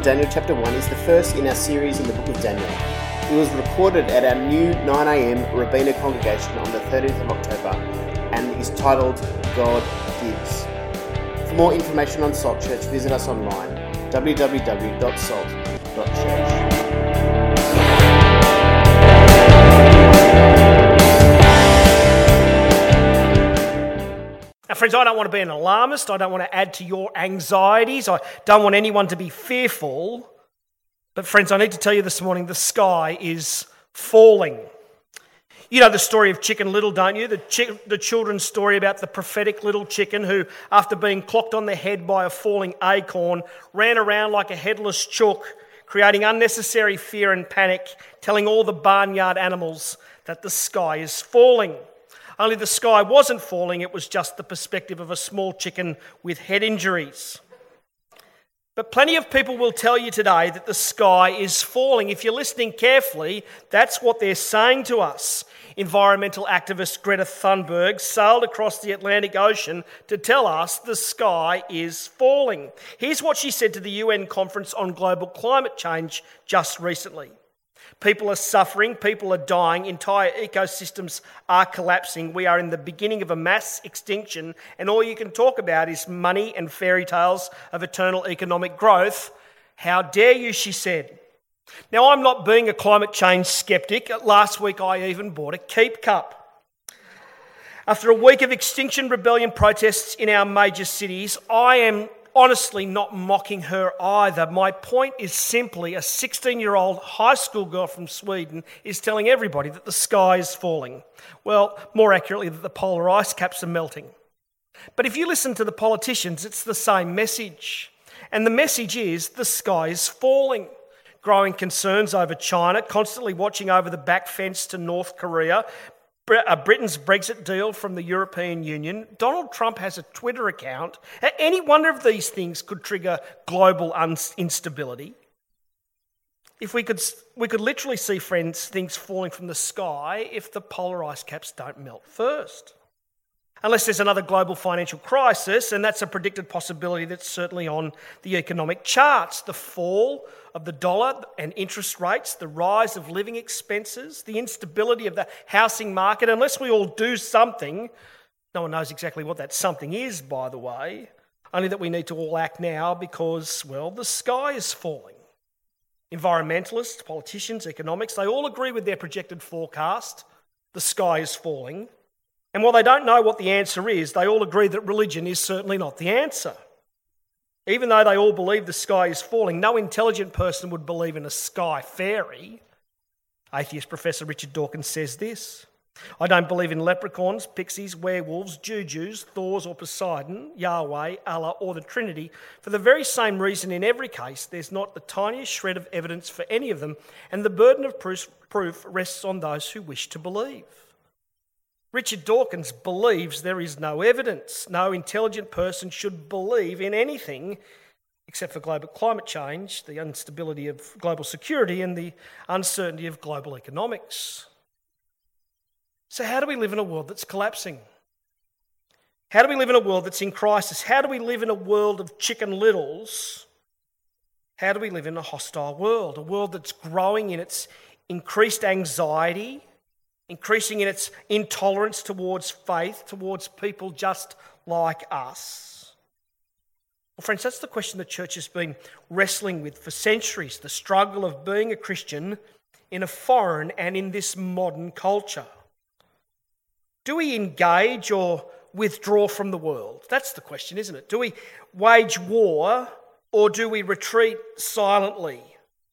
Daniel chapter 1 is the first in our series in the book of Daniel. It was recorded at our new 9am Rabina congregation on the 30th of October and is titled God Gives. For more information on Salt Church, visit us online, www.salt.church. Now, friends, I don't want to be an alarmist. I don't want to add to your anxieties. I don't want anyone to be fearful. But, friends, I need to tell you this morning, the sky is falling. You know the story of Chicken Little, don't you? The children's story about the prophetic little chicken who, after being clocked on the head by a falling acorn, ran around like a headless chook, creating unnecessary fear and panic, telling all the barnyard animals that the sky is falling. Only the sky wasn't falling, it was just the perspective of a small chicken with head injuries. But plenty of people will tell you today that the sky is falling. If you're listening carefully, that's what they're saying to us. Environmental activist Greta Thunberg sailed across the Atlantic Ocean to tell us the sky is falling. Here's what she said to the UN conference on global climate change just recently. People are suffering, people are dying, entire ecosystems are collapsing. We are in the beginning of a mass extinction, and all you can talk about is money and fairy tales of eternal economic growth. How dare you, she said. Now, I'm not being a climate change skeptic. Last week I even bought a Keep Cup. After a week of Extinction Rebellion protests in our major cities, I am honestly not mocking her either. My point is simply a 16-year-old high school girl from Sweden is telling everybody that the sky is falling. Well, more accurately, that the polar ice caps are melting. But if you listen to the politicians, it's the same message. And the message is the sky is falling. Growing concerns over China, constantly watching over the back fence to North Korea, Britain's Brexit deal from the European Union. Donald Trump has a Twitter account. Any one of these things could trigger global instability. If we could literally see, friends, things falling from the sky if the polar ice caps don't melt first. Unless there's another global financial crisis, and that's a predicted possibility that's certainly on the economic charts. The fall of the dollar and interest rates, the rise of living expenses, the instability of the housing market. Unless we all do something, no one knows exactly what that something is, by the way, only that we need to all act now because, well, the sky is falling. Environmentalists, politicians, economics, they all agree with their projected forecast. The sky is falling. And while they don't know what the answer is, they all agree that religion is certainly not the answer. Even though they all believe the sky is falling, no intelligent person would believe in a sky fairy. Atheist Professor Richard Dawkins says this: I don't believe in leprechauns, pixies, werewolves, jujus, Thors or Poseidon, Yahweh, Allah or the Trinity, for the very same reason in every case there's not the tiniest shred of evidence for any of them, and the burden of proof rests on those who wish to believe. Richard Dawkins believes there is no evidence. No intelligent person should believe in anything except for global climate change, the instability of global security, and the uncertainty of global economics. So how do we live in a world that's collapsing? How do we live in a world that's in crisis? How do we live in a world of Chicken Littles? How do we live in a hostile world? A world that's growing in its increased anxiety, increasing in its intolerance towards faith, towards people just like us? Well, friends, that's the question the church has been wrestling with for centuries, the struggle of being a Christian in a foreign and in this modern culture. Do we engage or withdraw from the world? That's the question, isn't it? Do we wage war or do we retreat silently?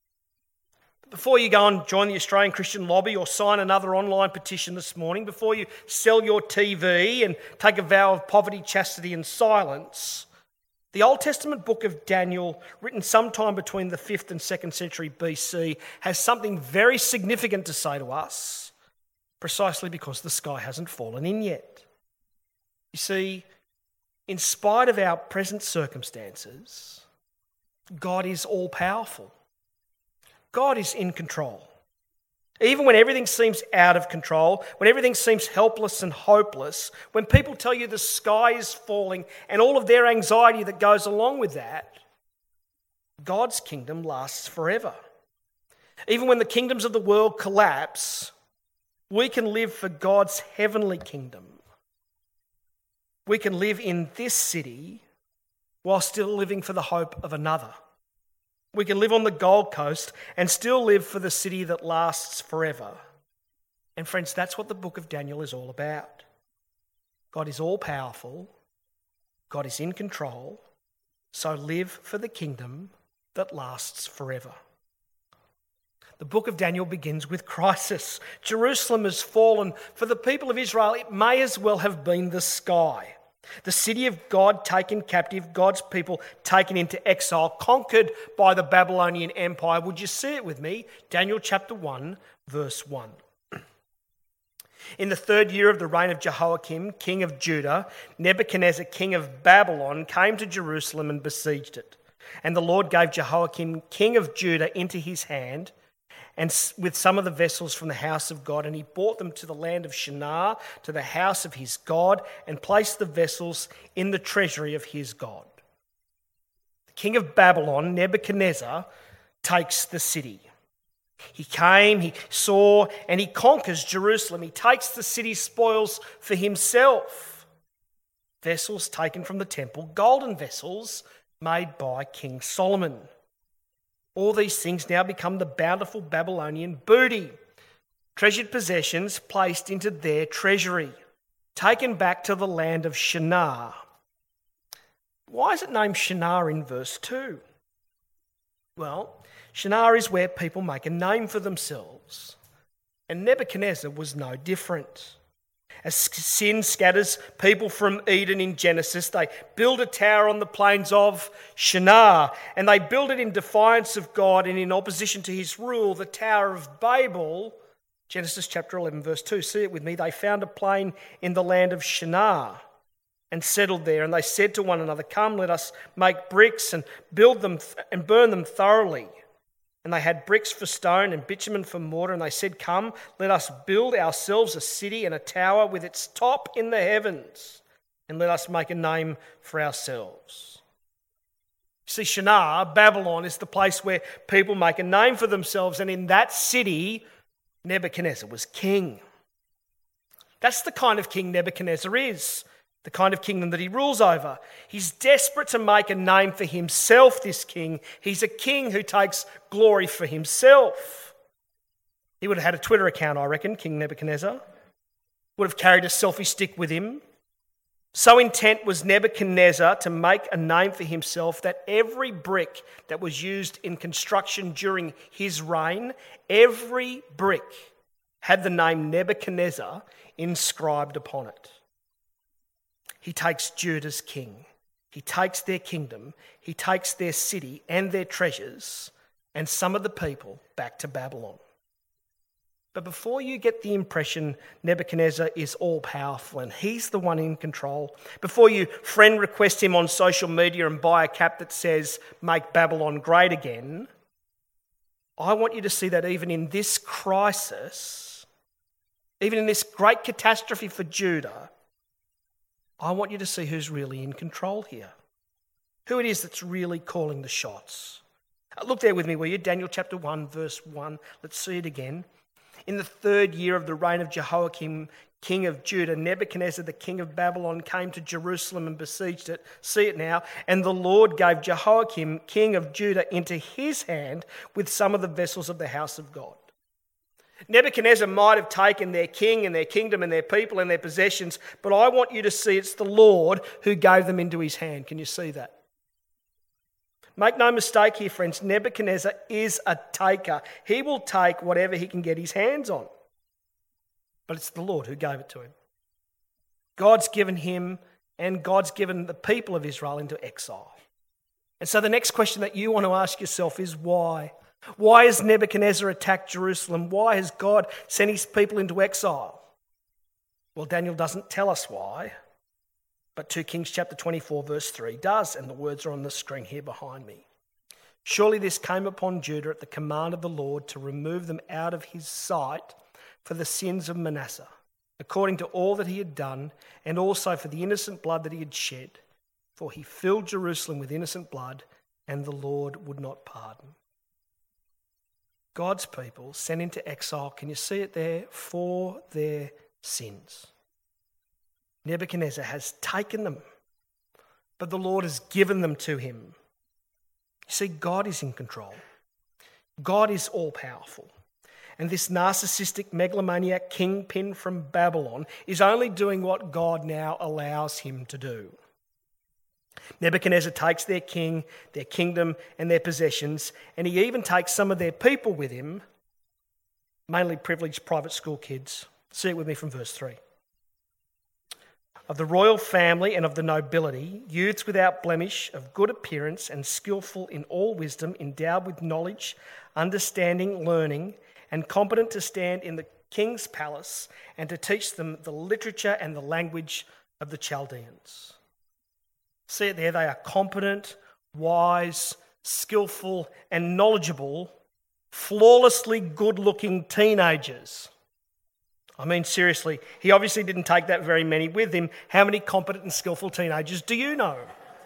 Before you go and join the Australian Christian Lobby or sign another online petition this morning, before you sell your TV and take a vow of poverty, chastity and silence, the Old Testament book of Daniel, written sometime between the 5th and 2nd century BC, has something very significant to say to us, precisely because the sky hasn't fallen in yet. You see, in spite of our present circumstances, God is all-powerful. God is in control. Even when everything seems out of control, when everything seems helpless and hopeless, when people tell you the sky is falling and all of their anxiety that goes along with that, God's kingdom lasts forever. Even when the kingdoms of the world collapse, we can live for God's heavenly kingdom. We can live in this city while still living for the hope of another. We can live on the Gold Coast and still live for the city that lasts forever. And friends, that's what the book of Daniel is all about. God is all-powerful. God is in control. So live for the kingdom that lasts forever. The book of Daniel begins with crisis. Jerusalem has fallen. For the people of Israel, it may as well have been the sky. The city of God taken captive, God's people taken into exile, conquered by the Babylonian Empire. Would you see it with me? Daniel chapter 1, verse 1. In the 3rd year of the reign of Jehoiakim, king of Judah, Nebuchadnezzar, king of Babylon, came to Jerusalem and besieged it. And the Lord gave Jehoiakim, king of Judah, into his hand, and with some of the vessels from the house of God, and he brought them to the land of Shinar, to the house of his God, and placed the vessels in the treasury of his God. The king of Babylon, Nebuchadnezzar, takes the city. He came, he saw, and he conquers Jerusalem. He takes the city's spoils for himself. Vessels taken from the temple, golden vessels made by King Solomon. All these things now become the bountiful Babylonian booty, treasured possessions placed into their treasury, taken back to the land of Shinar. Why is it named Shinar in verse 2? Well, Shinar is where people make a name for themselves, and Nebuchadnezzar was no different. As sin scatters people from Eden in Genesis, they build a tower on the plains of Shinar, and they build it in defiance of God and in opposition to his rule, the Tower of Babel. Genesis chapter 11, verse 2. See it with me. They found a plain in the land of Shinar and settled there, and they said to one another, "Come, let us make bricks and build them and burn them thoroughly." And they had bricks for stone and bitumen for mortar, and they said, "Come, let us build ourselves a city and a tower with its top in the heavens, and let us make a name for ourselves." See, Shinar, Babylon, is the place where people make a name for themselves, and in that city, Nebuchadnezzar was king. That's the kind of king Nebuchadnezzar is. The kind of kingdom that he rules over. He's desperate to make a name for himself, this king. He's a king who takes glory for himself. He would have had a Twitter account, I reckon, King Nebuchadnezzar. Would have carried a selfie stick with him. So intent was Nebuchadnezzar to make a name for himself that every brick that was used in construction during his reign, every brick had the name Nebuchadnezzar inscribed upon it. He takes Judah's king. He takes their kingdom. He takes their city and their treasures and some of the people back to Babylon. But before you get the impression Nebuchadnezzar is all-powerful and he's the one in control, before you friend request him on social media and buy a cap that says, "Make Babylon great again," I want you to see that even in this crisis, even in this great catastrophe for Judah, I want you to see who's really in control here. Who it is that's really calling the shots. Look there with me, will you? Daniel chapter 1, verse 1. Let's see it again. In the 3rd year of the reign of Jehoiakim, king of Judah, Nebuchadnezzar, the king of Babylon, came to Jerusalem and besieged it. See it now. And the Lord gave Jehoiakim, king of Judah, into his hand with some of the vessels of the house of God. Nebuchadnezzar might have taken their king and their kingdom and their people and their possessions, but I want you to see it's the Lord who gave them into his hand. Can you see that? Make no mistake here, friends, Nebuchadnezzar is a taker. He will take whatever he can get his hands on. But it's the Lord who gave it to him. God's given him and God's given the people of Israel into exile. And so the next question that you want to ask yourself is why? Why has Nebuchadnezzar attacked Jerusalem? Why has God sent his people into exile? Well, Daniel doesn't tell us why, but 2 Kings chapter 24 verse 3 does, and the words are on the screen here behind me. Surely this came upon Judah at the command of the Lord to remove them out of his sight for the sins of Manasseh, according to all that he had done, and also for the innocent blood that he had shed. For he filled Jerusalem with innocent blood and the Lord would not pardon. God's people sent into exile, can you see it there? For their sins. Nebuchadnezzar has taken them, but the Lord has given them to him. You see, God is in control. God is all-powerful. And this narcissistic megalomaniac kingpin from Babylon is only doing what God now allows him to do. Nebuchadnezzar takes their king, their kingdom, and their possessions, and he even takes some of their people with him, mainly privileged private school kids. See it with me from verse 3. Of the royal family and of the nobility, youths without blemish, of good appearance and skillful in all wisdom, endowed with knowledge, understanding, learning, and competent to stand in the king's palace and to teach them the literature and the language of the Chaldeans. See it there, they are competent, wise, skillful, and knowledgeable, flawlessly good-looking teenagers. I mean, seriously, he obviously didn't take that very many with him. How many competent and skillful teenagers do you know?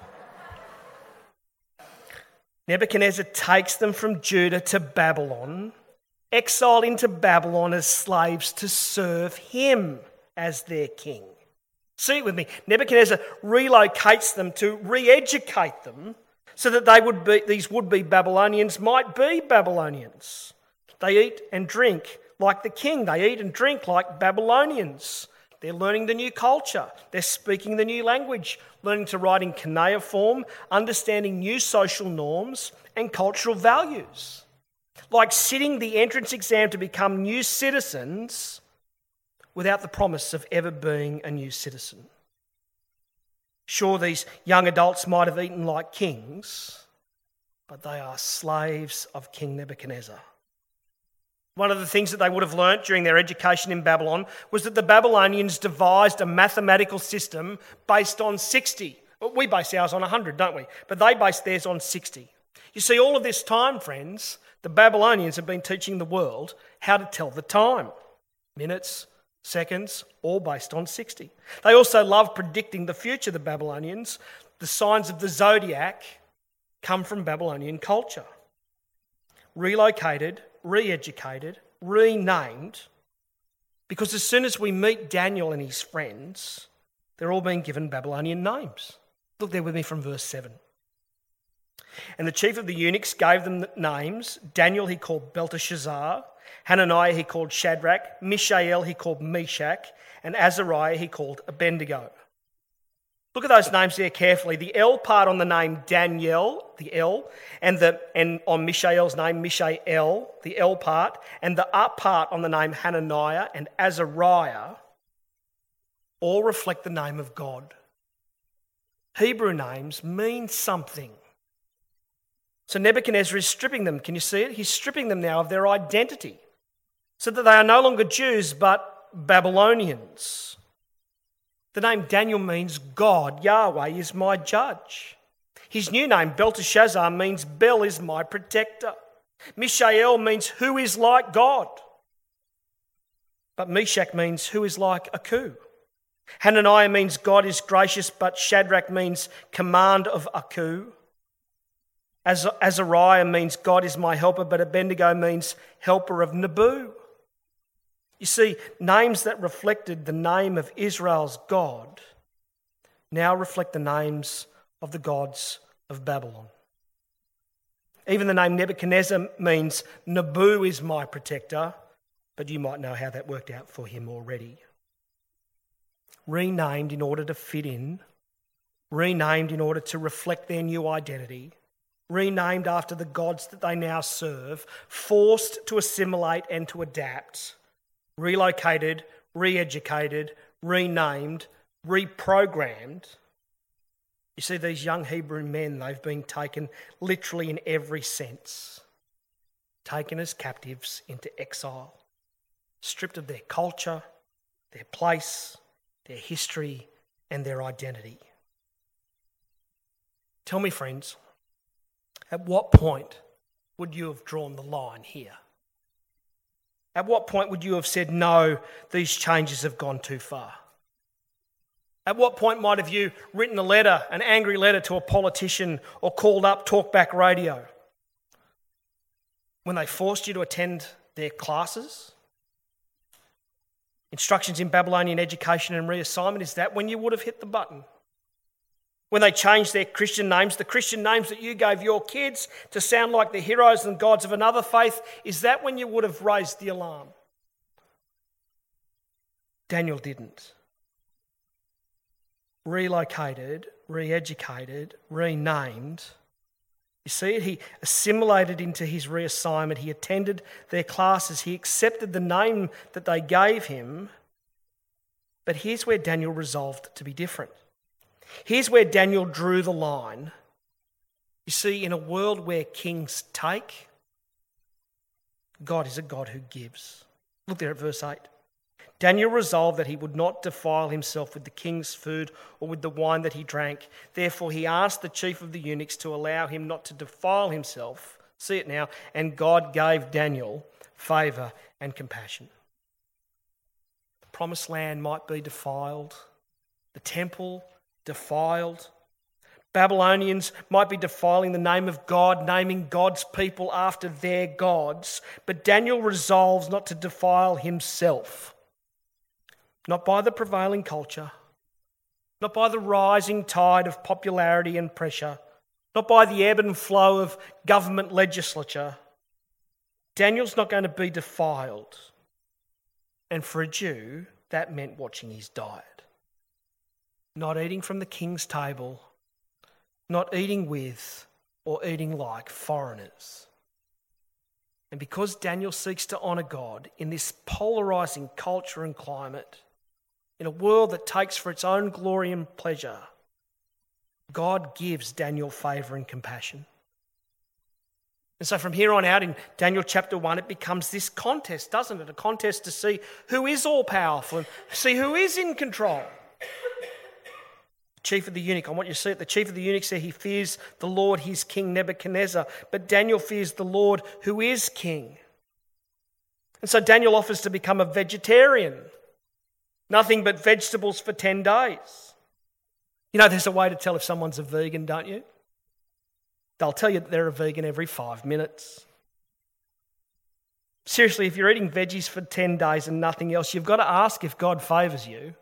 Nebuchadnezzar takes them from Judah to Babylon, exiled into Babylon as slaves to serve him as their king. See it with me. Nebuchadnezzar relocates them to re-educate them so that these would-be Babylonians might be Babylonians. They eat and drink like the king. They eat and drink like Babylonians. They're learning the new culture. They're speaking the new language, learning to write in cuneiform, understanding new social norms and cultural values. Like sitting the entrance exam to become new citizens without the promise of ever being a new citizen. Sure, these young adults might have eaten like kings, but they are slaves of King Nebuchadnezzar. One of the things that they would have learnt during their education in Babylon was that the Babylonians devised a mathematical system based on 60. We base ours on 100, don't we? But they based theirs on 60. You see, all of this time, friends, the Babylonians have been teaching the world how to tell the time. Minutes, seconds, all based on 60. They also love predicting the future, the Babylonians. The signs of the zodiac come from Babylonian culture. Relocated, re-educated, renamed, because as soon as we meet Daniel and his friends, they're all being given Babylonian names. Look there with me from verse 7. And the chief of the eunuchs gave them names. Daniel he called Belteshazzar, Hananiah he called Shadrach, Mishael he called Meshach, and Azariah he called Abednego. Look at those names there carefully. The L part on the name Daniel, the L, and on Mishael's name Mishael, the L part, and the up part on the name Hananiah and Azariah all reflect the name of God. Hebrew names mean something. So Nebuchadnezzar is stripping them. Can you see it? He's stripping them now of their identity so that they are no longer Jews but Babylonians. The name Daniel means God, Yahweh is my judge. His new name, Belteshazzar, means Bel is my protector. Mishael means who is like God. But Meshach means who is like Aku. Hananiah means God is gracious, but Shadrach means command of Aku. Azariah means God is my helper, but Abednego means helper of Nebu. You see, names that reflected the name of Israel's God now reflect the names of the gods of Babylon. Even the name Nebuchadnezzar means Nebu is my protector, but you might know how that worked out for him already. Renamed in order to fit in, renamed in order to reflect their new identity, renamed after the gods that they now serve, forced to assimilate and to adapt, relocated, re-educated, renamed, reprogrammed. You see, these young Hebrew men, they've been taken literally in every sense, taken as captives into exile, stripped of their culture, their place, their history, and their identity. Tell me, friends, at what point would you have drawn the line here? At what point would you have said, no, these changes have gone too far? At what point might have you written a letter, an angry letter to a politician, or called up talkback radio? When they forced you to attend their classes? Instructions in Babylonian education and reassignment, is that when you would have hit the button? When they changed their Christian names, the Christian names that you gave your kids to sound like the heroes and gods of another faith, is that when you would have raised the alarm? Daniel didn't. Relocated, re-educated, renamed. You see it? He assimilated into his reassignment. He attended their classes. He accepted the name that they gave him. But here's where Daniel resolved to be different. Here's where Daniel drew the line. You see, in a world where kings take, God is a God who gives. Look there at verse 8. Daniel resolved that he would not defile himself with the king's food or with the wine that he drank. Therefore, he asked the chief of the eunuchs to allow him not to defile himself. See it now. And God gave Daniel favour and compassion. The promised land might be defiled. The temple defiled. Babylonians might be defiling the name of God, naming God's people after their gods. But Daniel resolves not to defile himself. Not by the prevailing culture, not by the rising tide of popularity and pressure, not by the ebb and flow of government legislature. Daniel's not going to be defiled. And for a Jew, that meant watching his diet. Not eating from the king's table, not eating with or eating like foreigners. And because Daniel seeks to honour God in this polarising culture and climate, in a world that takes for its own glory and pleasure, God gives Daniel favour and compassion. And so from here on out in Daniel chapter 1, it becomes this contest, doesn't it? A contest to see who is all-powerful and see who is in control. Chief of the eunuch, I want you to see it. The chief of the eunuch said he fears the Lord, his king Nebuchadnezzar, but Daniel fears the Lord who is king. And so Daniel offers to become a vegetarian. Nothing but vegetables for 10 days. You know, there's a way to tell if someone's a vegan, don't you? They'll tell you that they're a vegan every 5 minutes. Seriously, if you're eating veggies for 10 days and nothing else, you've got to ask if God favours you.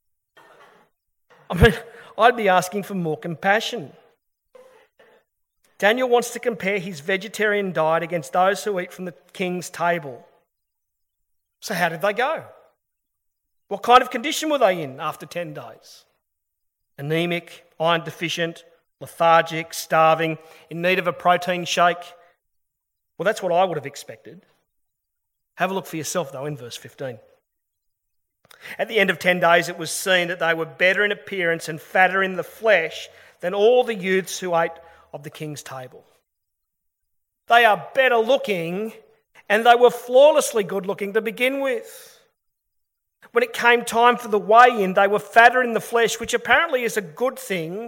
I mean, I'd be asking for more compassion. Daniel wants to compare his vegetarian diet against those who eat from the king's table. So how did they go? What kind of condition were they in after 10 days? Anemic, iron deficient, lethargic, starving, in need of a protein shake? Well, that's what I would have expected. Have a look for yourself, though, in verse 15. At the end of 10 days, it was seen that they were better in appearance and fatter in the flesh than all the youths who ate of the king's table. They are better looking, and they were flawlessly good looking to begin with. When it came time for the weigh-in, they were fatter in the flesh, which apparently is a good thing.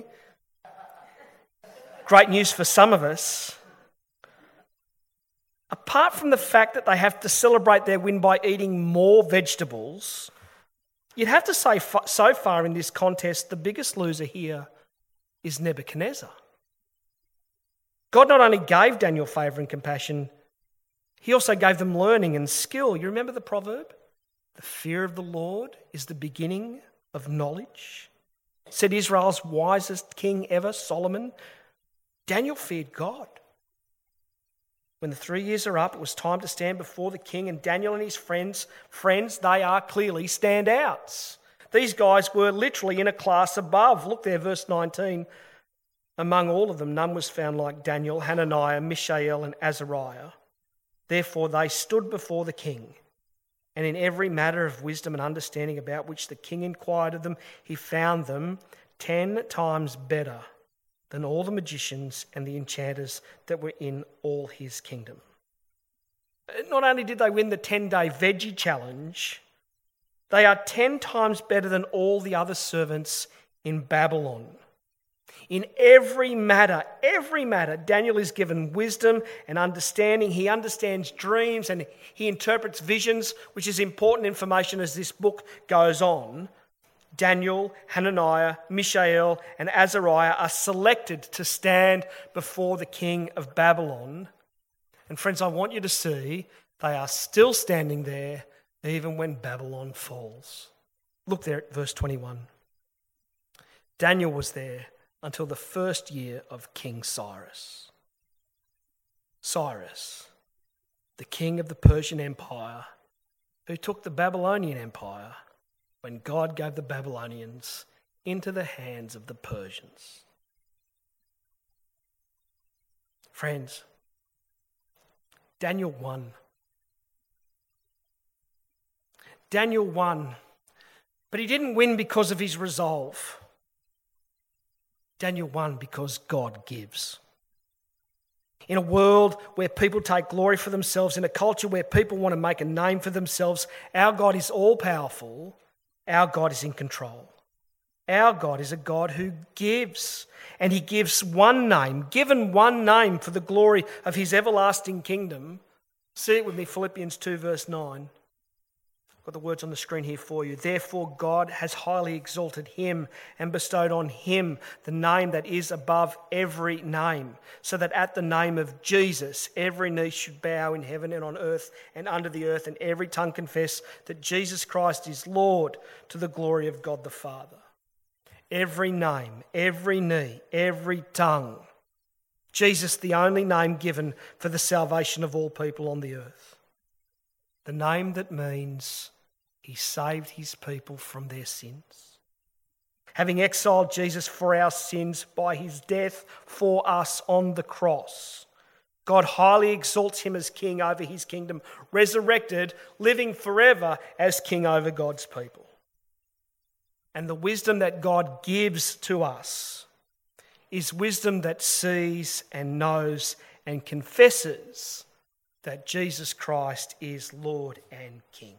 Great news for some of us. Apart from the fact that they have to celebrate their win by eating more vegetables, you'd have to say so far in this contest, the biggest loser here is Nebuchadnezzar. God not only gave Daniel favour and compassion, he also gave them learning and skill. You remember the proverb? The fear of the Lord is the beginning of knowledge. Said Israel's wisest king ever, Solomon. Daniel feared God. When the 3 years are up, it was time to stand before the king, and Daniel and his friends, they are clearly standouts. These guys were literally in a class above. Look there, verse 19. Among all of them, none was found like Daniel, Hananiah, Mishael, and Azariah. Therefore they stood before the king. And in every matter of wisdom and understanding about which the king inquired of them, he found them 10 times better than all the magicians and the enchanters that were in all his kingdom. Not only did they win the 10-day veggie challenge, they are 10 times better than all the other servants in Babylon. In every matter, Daniel is given wisdom and understanding. He understands dreams and he interprets visions, which is important information as this book goes on. Daniel, Hananiah, Mishael, and Azariah are selected to stand before the king of Babylon. And friends, I want you to see they are still standing there even when Babylon falls. Look there at verse 21. Daniel was there until the first year of King Cyrus. Cyrus, the king of the Persian Empire, who took the Babylonian Empire when God gave the Babylonians into the hands of the Persians. Friends, Daniel won. Daniel won, but he didn't win because of his resolve. Daniel won because God gives. In a world where people take glory for themselves, in a culture where people want to make a name for themselves, our God is all-powerful. Our God is in control. Our God is a God who gives, and he gives one name, given one name for the glory of his everlasting kingdom. See it with me, Philippians 2 verse 9. I've got the words on the screen here for you. Therefore God has highly exalted him and bestowed on him the name that is above every name, so that at the name of Jesus every knee should bow in heaven and on earth and under the earth, and every tongue confess that Jesus Christ is Lord, to the glory of God the Father. Every name, every knee, every tongue. Jesus, the only name given for the salvation of all people on the earth. The name that means he saved his people from their sins. Having exiled Jesus for our sins by his death for us on the cross, God highly exalts him as king over his kingdom, resurrected, living forever as king over God's people. And the wisdom that God gives to us is wisdom that sees and knows and confesses that Jesus Christ is Lord and King.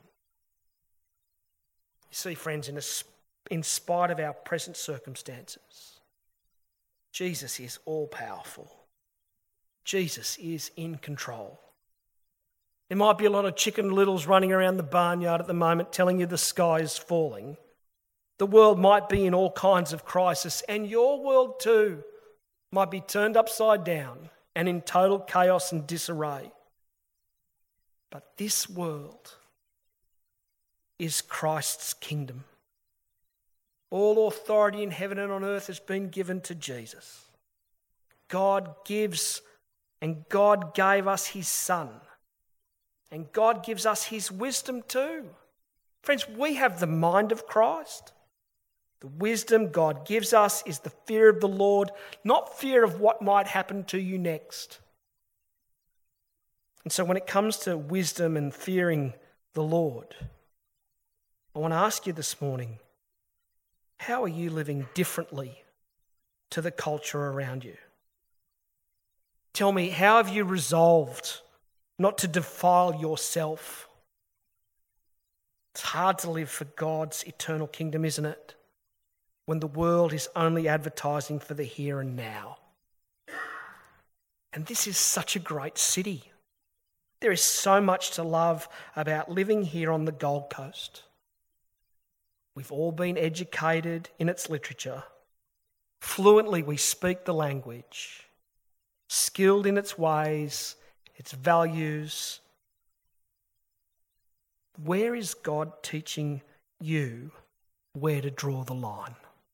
You see, friends, in spite of our present circumstances, Jesus is all-powerful. Jesus is in control. There might be a lot of chicken littles running around the barnyard at the moment telling you the sky is falling. The world might be in all kinds of crisis, and your world too might be turned upside down and in total chaos and disarray. But this world is Christ's kingdom. All authority in heaven and on earth has been given to Jesus. God gives, and God gave us his Son. And God gives us his wisdom too. Friends, we have the mind of Christ. The wisdom God gives us is the fear of the Lord, not fear of what might happen to you next. And so when it comes to wisdom and fearing the Lord, I want to ask you this morning, how are you living differently to the culture around you? Tell me, how have you resolved not to defile yourself? It's hard to live for God's eternal kingdom, isn't it? When the world is only advertising for the here and now. And this is such a great city. There is so much to love about living here on the Gold Coast. We've all been educated in its literature. Fluently we speak the language. Skilled in its ways, its values. Where is God teaching you where to draw the line?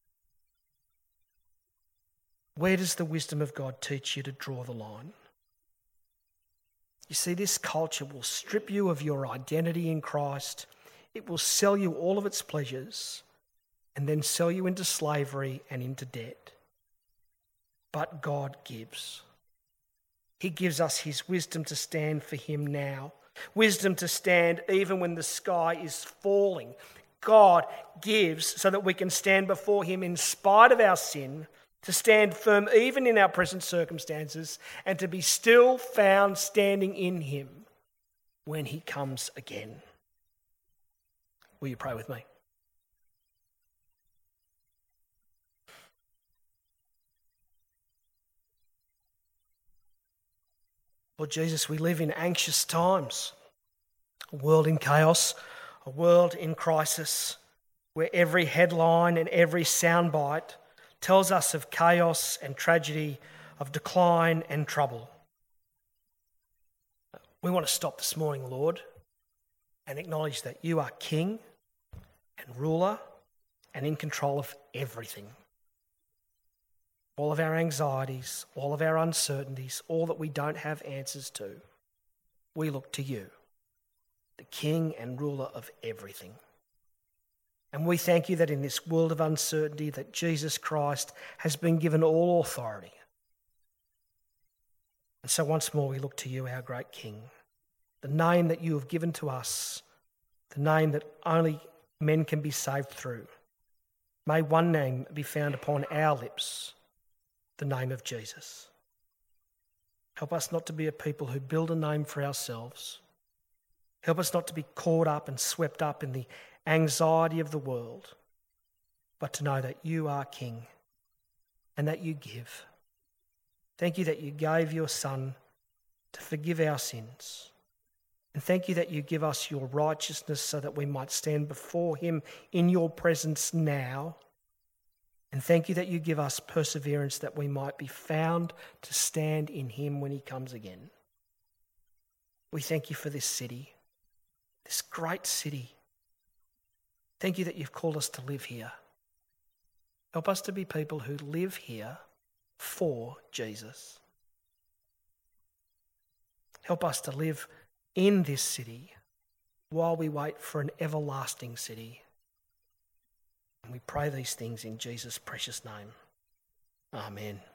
Where does the wisdom of God teach you to draw the line? You see, this culture will strip you of your identity in Christ. It will sell you all of its pleasures and then sell you into slavery and into debt. But God gives. He gives us his wisdom to stand for him now. Wisdom to stand even when the sky is falling. God gives so that we can stand before him in spite of our sin, to stand firm even in our present circumstances, and to be still found standing in him when he comes again. Will you pray with me? Lord Jesus, we live in anxious times, a world in chaos, a world in crisis. where every headline and every soundbite tells us of chaos and tragedy, of decline and trouble. We want to stop this morning, Lord, and acknowledge that you are King and ruler and in control of everything. All of our anxieties, all of our uncertainties, all that we don't have answers to, we look to you, the King and ruler of everything. And we thank you that in this world of uncertainty that Jesus Christ has been given all authority. And so once more we look to you, our great King, the name that you have given to us, the name that only men can be saved through. May one name be found upon our lips, the name of Jesus. Help us not to be a people who build a name for ourselves. Help us not to be caught up and swept up in the anxiety of the world, but to know that you are King and that you give. Thank you that you gave your Son to forgive our sins. And thank you that you give us your righteousness so that we might stand before him in your presence now. And thank you that you give us perseverance that we might be found to stand in him when he comes again. We thank you for this city, this great city. Thank you that you've called us to live here. Help us to be people who live here for Jesus. Help us to live in this city while we wait for an everlasting city. And we pray these things in Jesus' precious name. Amen.